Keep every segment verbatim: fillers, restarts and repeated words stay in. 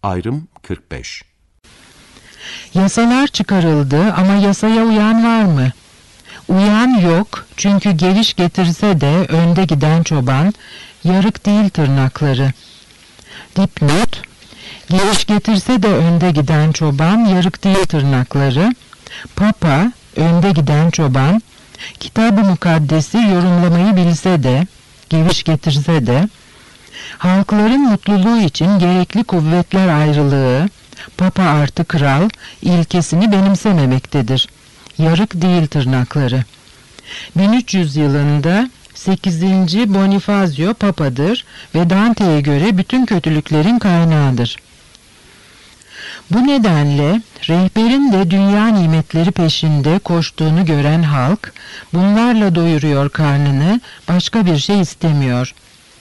Ayrım kırk beş. Yasalar çıkarıldı ama yasaya uyan var mı? Uyan yok, çünkü geviş getirse de önde giden çoban, yarık değil tırnakları. Dipnot: geviş getirse de önde giden çoban, yarık değil tırnakları. Papa, önde giden çoban, Kitab-ı Mukaddes'i yorumlamayı bilse de, geviş getirse de, halkların mutluluğu için gerekli kuvvetler ayrılığı, Papa artı kral ilkesini benimsememektedir. Yarık değil tırnakları. bin üç yüz yılında sekizinci Bonifazio Papa'dır ve Dante'ye göre bütün kötülüklerin kaynağıdır. Bu nedenle rehberin de dünya nimetleri peşinde koştuğunu gören halk, bunlarla doyuruyor karnını, başka bir şey istemiyor.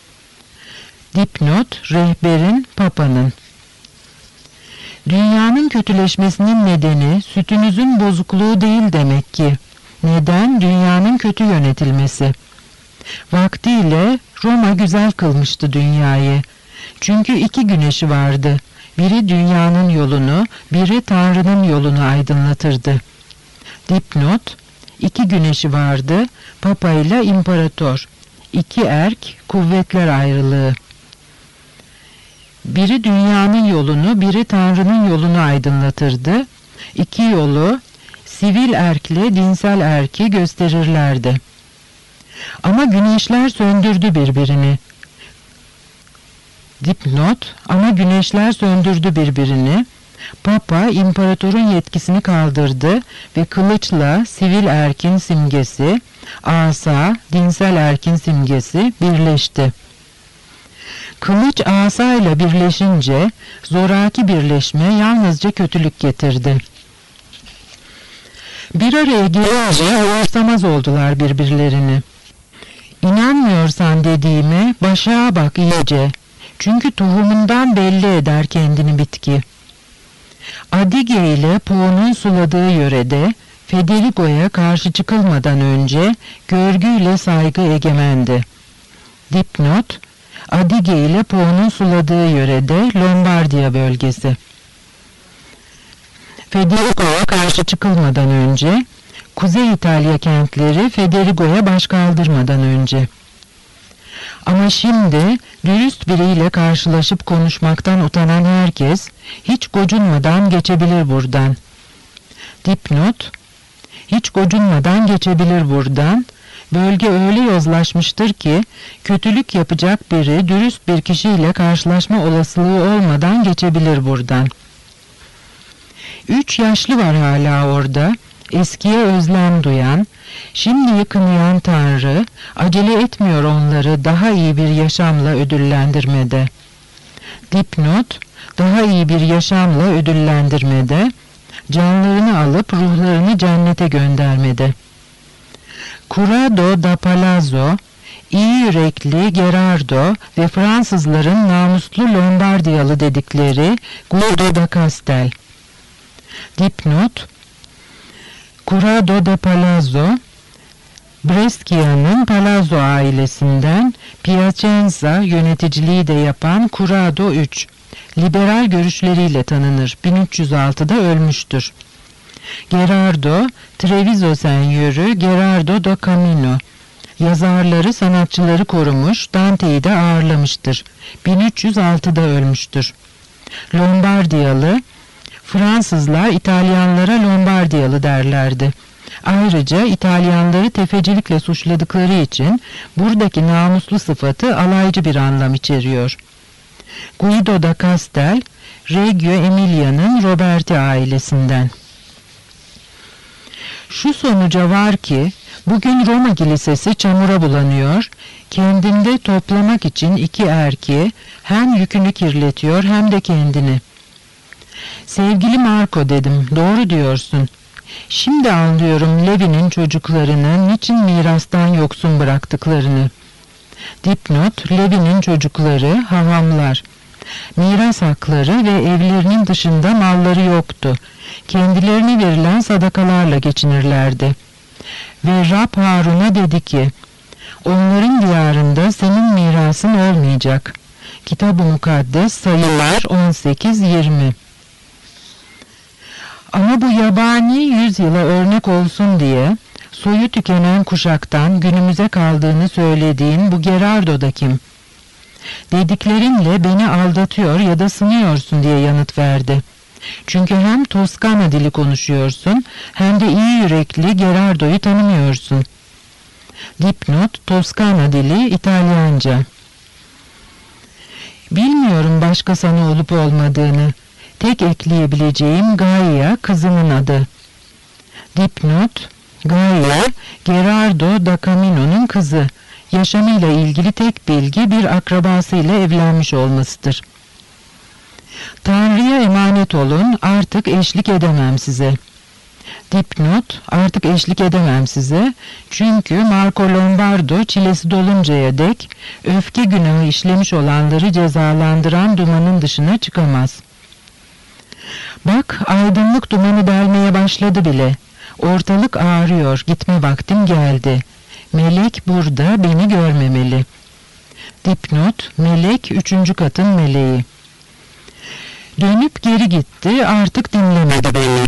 Dipnot: rehberin, Papa'nın. Dünyanın kötüleşmesinin nedeni sütünüzün bozukluğu değil demek ki. Neden? Dünyanın kötü yönetilmesi. Vaktiyle Roma güzel kılmıştı dünyayı. Çünkü iki güneşi vardı. Biri dünyanın yolunu, biri Tanrı'nın yolunu aydınlatırdı. Dipnot: iki güneşi vardı, Papa ile İmparator. İki erk, kuvvetler ayrılığı. Biri dünyanın yolunu, biri Tanrı'nın yolunu aydınlatırdı. İki yolu, sivil erkle dinsel erki gösterirlerdi. Ama güneşler söndürdü birbirini. Dipnot: ama güneşler söndürdü birbirini. Papa, imparatorun yetkisini kaldırdı ve kılıçla sivil erkin simgesi, asa, dinsel erkin simgesi birleşti. Kılıç asayla birleşince zoraki birleşme yalnızca kötülük getirdi. Bir araya gelince umursamaz oldular birbirlerini. İnanmıyorsan dediğime başağa bak iyice. Çünkü tohumundan belli eder kendini bitki. Adige ile Po'nun suladığı yörede Federico'ya karşı çıkılmadan önce görgüyle saygı egemendi. Dipnot: Adige ile Po'nun suladığı yörede Lombardiya bölgesi. Federico'ya karşı çıkılmadan önce, Kuzey İtalya kentleri Federico'ya baş kaldırmadan önce. Ama şimdi dürüst biriyle karşılaşıp konuşmaktan utanan herkes hiç gocunmadan geçebilir buradan. Dipnot: hiç gocunmadan geçebilir buradan. Bölge öyle yozlaşmıştır ki kötülük yapacak biri dürüst bir kişiyle karşılaşma olasılığı olmadan geçebilir buradan. Üç yaşlı var hala orada, eskiye özlem duyan, şimdi kınayan Tanrı acele etmiyor onları daha iyi bir yaşamla ödüllendirmede. Dipnot: daha iyi bir yaşamla ödüllendirmede, canlarını alıp ruhlarını cennete göndermede. Curado da Palazzo, iyi yürekli Gerardo ve Fransızların namuslu Lombardiyalı dedikleri Guido da Castel. Dipnot: Curado da Palazzo, Brescia'nın Palazzo ailesinden, Piacenza yöneticiliği de yapan Curado üç. Liberal görüşleriyle tanınır. bin üç yüz altıda ölmüştür. Gerardo, Treviso senyörü Gerardo da Camino. Yazarları, sanatçıları korumuş, Dante'yi de ağırlamıştır. bin üç yüz altıda ölmüştür. Lombardiyalı, Fransızlar İtalyanlara Lombardiyalı derlerdi. Ayrıca İtalyanları tefecilikle suçladıkları için buradaki namuslu sıfatı alaycı bir anlam içeriyor. Guido da Castel, Reggio Emilia'nın Roberti ailesinden. Şu sonuca var ki, bugün Roma kilisesi çamura bulanıyor, kendinde toplamak için iki erki hem yükünü kirletiyor hem de kendini. Sevgili Marco dedim, doğru diyorsun. Şimdi anlıyorum Levi'nin çocuklarını niçin mirastan yoksun bıraktıklarını. Dipnot: Levi'nin çocukları hahamlar. Miras hakları ve evlerinin dışında malları yoktu. Kendilerine verilen sadakalarla geçinirlerdi. Ve Rab Harun'a dedi ki, onların diyarında senin mirasın olmayacak. Kitab-ı Mukaddes Sayılar on sekiz yirmi. Ama bu yabani yüzyıla örnek olsun diye soyu tükenen kuşaktan günümüze kaldığını söylediğin bu Gerardo da kim? Dediklerinle beni aldatıyor ya da sınıyorsun diye yanıt verdi. Çünkü hem Toskana dili konuşuyorsun hem de iyi yürekli Gerardo'yu tanımıyorsun. Dipnot: Toskana dili İtalyanca. Bilmiyorum başka sana olup olmadığını. Tek ekleyebileceğim Gaia kızımın adı. Dipnot: Gaia, Gerardo da Camino'nun kızı. Yaşamıyla ilgili tek bilgi bir akrabasıyla evlenmiş olmasıdır. Tanrı'ya emanet olun, artık eşlik edemem size. Dipnot: Artık eşlik edemem size, çünkü Marco Lombardo çilesi doluncaya dek öfke günahı işlemiş olanları cezalandıran dumanın dışına çıkamaz. Bak, aydınlık dumanı delmeye başladı bile. Ortalık ağrıyor, gitme vaktim geldi. Melek burada, beni görmemeli. Dipnot: Melek, üçüncü katın meleği. Dönüp geri gitti, artık dinlemedi beni.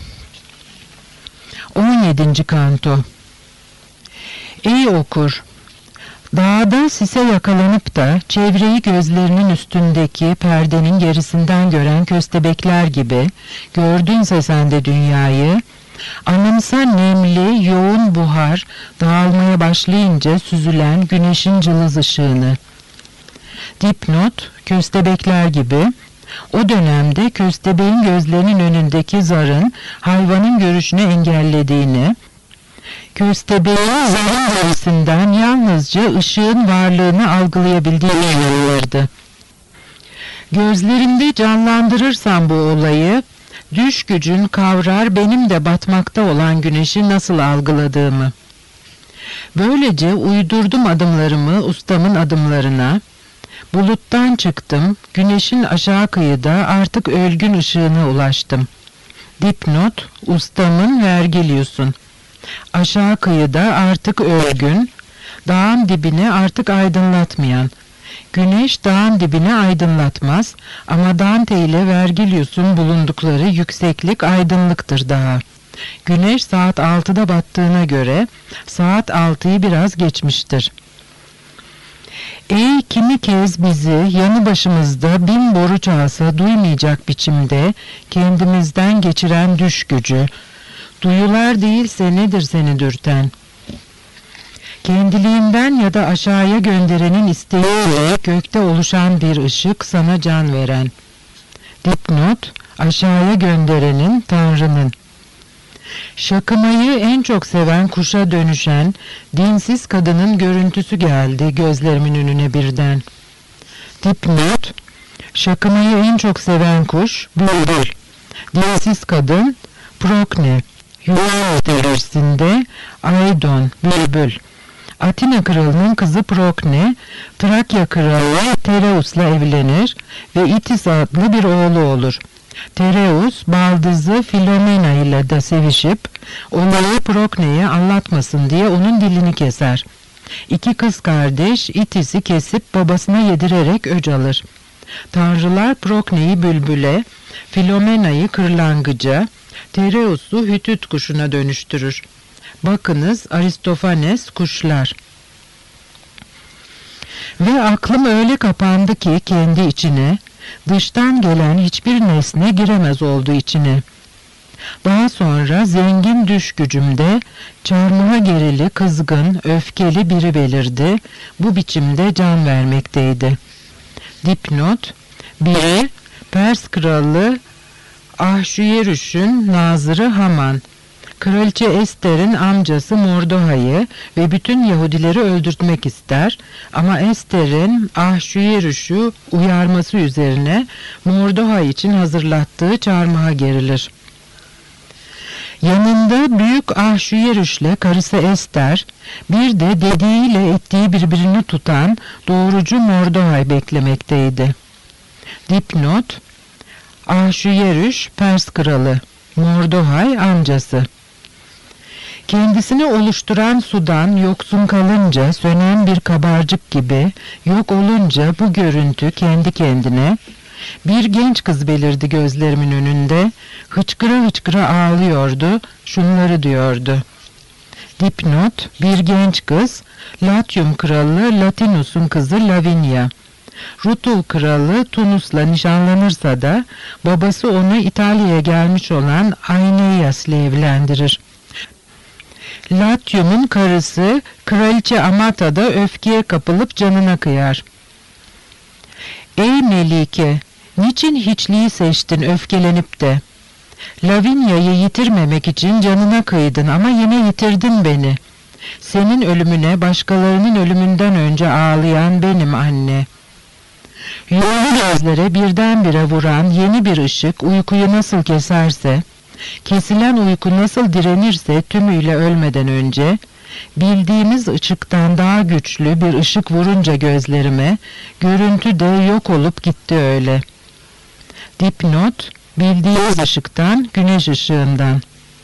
on yedinci kanto. Ey okur! Dağda sise yakalanıp da çevreyi gözlerinin üstündeki perdenin gerisinden gören köstebekler gibi gördünse sen de dünyayı, anımsa nemli, yoğun buhar dağılmaya başlayınca süzülen güneşin cılız ışığını. Dipnot: Köstebekler gibi. O dönemde köstebeğin gözlerinin önündeki zarın hayvanın görüşünü engellediğini, köstebeğin zarın derisinden yalnızca ışığın varlığını algılayabildiğine inanılırdı. Gözlerinde canlandırırsam bu olayı, düş gücün kavrar benim de batmakta olan güneşi nasıl algıladığımı. Böylece uydurdum adımlarımı ustamın adımlarına, buluttan çıktım, güneşin aşağı kıyıda artık ölgün ışığına ulaştım. Dipnot: Ustamın Vergilius'un. Aşağı kıyıda artık ölgün, dağın dibini artık aydınlatmayan. Güneş dağın dibini aydınlatmaz ama Dante ile Vergilius'un bulundukları yükseklik aydınlıktır daha. Güneş saat altıda battığına göre saat altıyı biraz geçmiştir. Ey kimi kez bizi yanı başımızda bin boru çalsa duymayacak biçimde kendimizden geçiren düş gücü, duyular değilse nedir seni dürten? Kendiliğinden ya da aşağıya gönderenin isteğiyle gökte oluşan bir ışık sana can veren. Dipnot: Aşağıya gönderenin, Tanrı'nın. Şakımayı en çok seven kuşa dönüşen dinsiz kadının görüntüsü geldi gözlerimin önüne birden. Dipnot: Şakımayı en çok seven kuş bülbül. Dinsiz kadın Prokne. Yunan mitolojisinde Aidon, bülbül. Atina kralının kızı Prokne, Trakya kralı Tereus'la evlenir ve Itis adlı bir oğlu olur. Tereus, baldızı Filomena ile de sevişip, olayı Prokne'ye anlatmasın diye onun dilini keser. İki kız kardeş Itis'i kesip babasına yedirerek öc alır. Tanrılar Prokne'yi bülbüle, Filomena'yı kırlangıca, Tereus'u hütüt kuşuna dönüştürür. Bakınız Aristofanes Kuşlar. Ve aklım öyle kapandı ki kendi içine, dıştan gelen hiçbir nesne giremez oldu içine. Daha sonra zengin düş gücümde çarmıha gerili, kızgın, öfkeli biri belirdi, bu biçimde can vermekteydi. Dipnot: Biri Pers kralı Ahşüyerüş'ün nazırı Haman, Kraliçe Ester'in amcası Mordohay'ı ve bütün Yahudileri öldürtmek ister ama Ester'in Ahşüyerüş'ü uyarması üzerine Mordohay için hazırlattığı çarmıha gerilir. Yanında büyük Ahşüyerüş'le karısı Ester, bir de dediğiyle ettiği birbirini tutan doğrucu Mordohay beklemekteydi. Dipnot: Ahşüyerüş Pers kralı, Mordohay amcası. Kendisini oluşturan sudan yoksun kalınca sönen bir kabarcık gibi, yok olunca bu görüntü kendi kendine, bir genç kız belirdi gözlerimin önünde, hıçkıra hıçkıra ağlıyordu, şunları diyordu. Dipnot, bir genç kız, Latium kralı Latinus'un kızı Lavinia. Rutul kralı Tunus'la nişanlanırsa da babası onu İtalya'ya gelmiş olan Aeneas'le evlendirir. Latium'un karısı Kraliçe Amata da öfkeye kapılıp canına kıyar. Ey Melike, niçin hiçliği seçtin öfkelenip de? Lavinia'yı yitirmemek için canına kıydın ama yine yitirdin beni. Senin ölümüne başkalarının ölümünden önce ağlayan benim anne. Yumulu gözlere birdenbire vuran yeni bir ışık uykuyu nasıl keserse, kesilen uyku nasıl direnirse tümüyle ölmeden önce, bildiğimiz ışıktan daha güçlü bir ışık vurunca gözlerime, görüntü de yok olup gitti öyle. Dipnot, bildiğimiz ışıktan, güneş ışığından.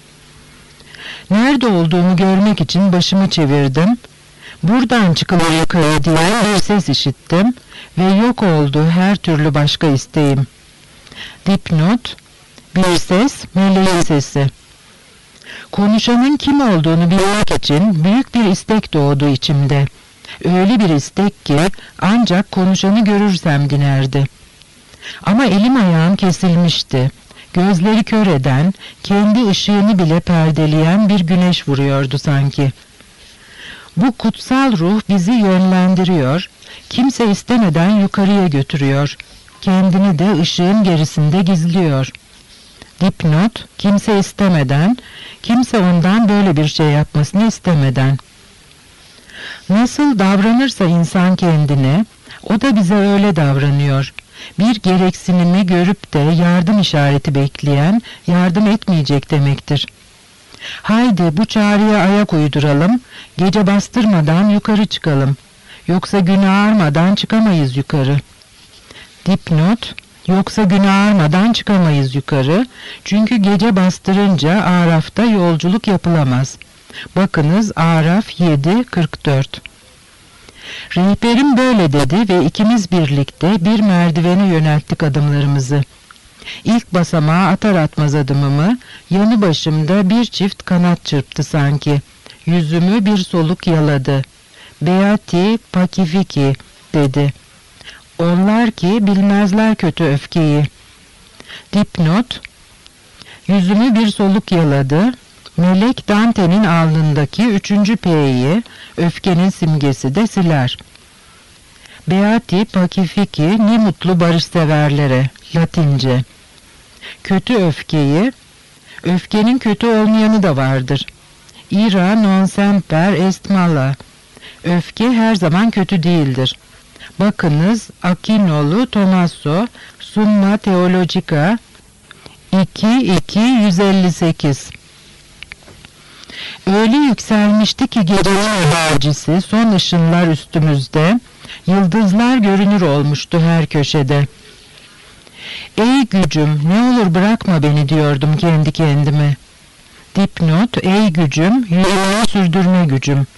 Nerede olduğumu görmek için başımı çevirdim. Buradan çıkılır yukarı diyen bir ses işittim ve yok oldu her türlü başka isteğim. Dipnot, bir ses, meleğin sesi. Konuşanın kim olduğunu bilmek için büyük bir istek doğdu içimde. Öyle bir istek ki ancak konuşanı görürsem dinerdi. Ama elim ayağım kesilmişti. Gözleri kör eden, kendi ışığını bile perdeleyen bir güneş vuruyordu sanki. Bu kutsal ruh bizi yönlendiriyor, kimse istemeden yukarıya götürüyor. Kendini de ışığın gerisinde gizliyor. Dipnot, kimse istemeden, kimse ondan böyle bir şey yapmasını istemeden. Nasıl davranırsa insan kendine, o da bize öyle davranıyor. Bir gereksinimi görüp de yardım işareti bekleyen, yardım etmeyecek demektir. Haydi bu çağrıya ayak uyduralım, gece bastırmadan yukarı çıkalım. Yoksa gün ağarmadan çıkamayız yukarı. Dipnot, yoksa gün ağarmadan çıkamayız yukarı, çünkü gece bastırınca Araf'ta yolculuk yapılamaz. Bakınız Araf yedi kırk dört. Rehberim böyle dedi ve ikimiz birlikte bir merdivene yönelttik adımlarımızı. İlk basamağa atar atmaz adımımı, yanı başımda bir çift kanat çırptı sanki. Yüzümü bir soluk yaladı. Beati Pakifiki dedi. Onlar ki bilmezler kötü öfkeyi. Dipnot, yüzümü bir soluk yaladı. Melek Dante'nin alnındaki üçüncü P'yi, öfkenin simgesi de siler. Beati Pakifiki, ne mutlu barışseverlere, Latince. Kötü öfkeyi, öfkenin kötü olmayanı da vardır. Ira non semper est mala. Öfke her zaman kötü değildir. Bakınız Akinolu Tommaso, Summa Theologica iki iki yüz elli sekiz. Öyle yükselmişti ki gecenin habercisi, son ışınlar üstümüzde, yıldızlar görünür olmuştu her köşede. Ey gücüm, ne olur bırakma beni diyordum kendi kendime. Dipnot, ey gücüm, yürümeyi sürdürme gücüm.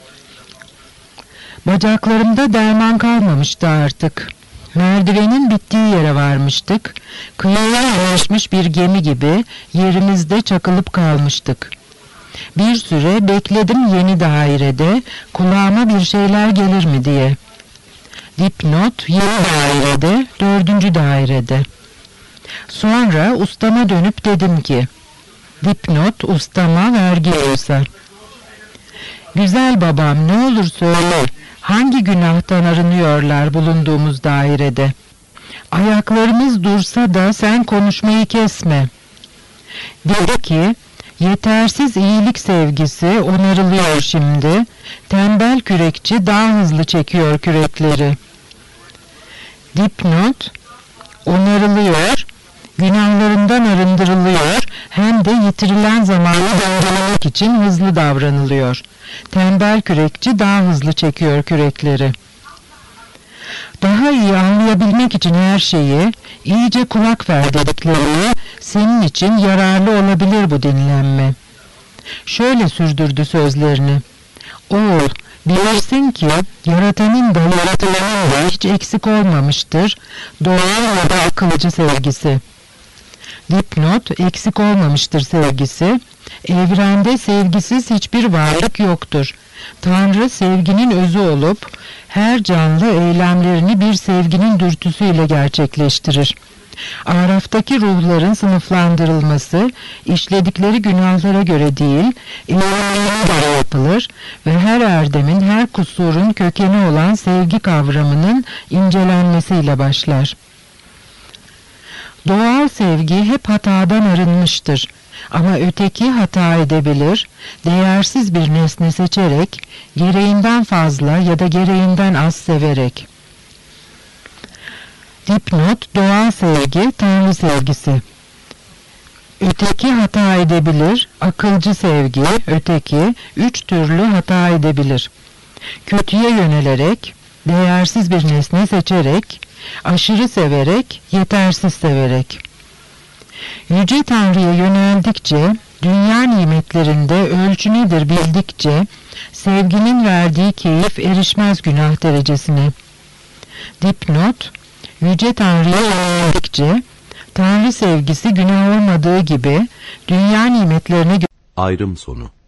Bacaklarımda derman kalmamıştı artık. Merdivenin bittiği yere varmıştık. Kıyıya yanaşmış bir gemi gibi yerimizde çakılıp kalmıştık. Bir süre bekledim yeni dairede, kulağıma bir şeyler gelir mi diye. Dipnot, yeni dairede, dördüncü dairede. Sonra ustama dönüp dedim ki, dipnot ustama vergi olsa. Güzel babam, ne olur söyle, hangi günahtan arınıyorlar bulunduğumuz dairede? Ayaklarımız dursa da sen konuşmayı kesme. Dedi ki, yetersiz iyilik sevgisi onarılıyor şimdi, tembel kürekçi daha hızlı çekiyor kürekleri. Dipnot, onarılıyor, günahlarından arındırılıyor, hem de yitirilen zamanı dengelemek için hızlı davranılıyor. Tembel kürekçi daha hızlı çekiyor kürekleri. Daha iyi anlayabilmek için her şeyi, iyice kulak ver dediklerini, senin için yararlı olabilir bu dinlenme. Şöyle sürdürdü sözlerini. Oğul, bilirsin ki yaratanın da yaratılanın da hiç eksik olmamıştır doğal ya da akılcı sevgisi. Dipnot, eksik olmamıştır sevgisi. Evrende sevgisiz hiçbir varlık yoktur. Tanrı sevginin özü olup her canlı eylemlerini bir sevginin dürtüsüyle gerçekleştirir. Araf'taki ruhların sınıflandırılması işledikleri günahlara göre değil, eylemlerine göre yapılır ve her erdemin, her kusurun kökeni olan sevgi kavramının incelenmesiyle başlar. Doğal sevgi hep hatadan arınmıştır. Ama öteki hata edebilir, değersiz bir nesne seçerek, gereğinden fazla ya da gereğinden az severek. Dipnot, doğal sevgi, Tanrı sevgisi. Öteki hata edebilir, akılcı sevgi, öteki, üç türlü hata edebilir. Kötüye yönelerek, değersiz bir nesne seçerek, aşırı severek, yetersiz severek. Yüce Tanrı'ya yöneldikçe, dünya nimetlerinde ölçü nedir bildikçe, sevginin verdiği keyif erişmez günah derecesine. Dipnot, Yüce Tanrı'ya yöneldikçe, Tanrı sevgisi günah olmadığı gibi, dünya nimetlerine ayrım sonu.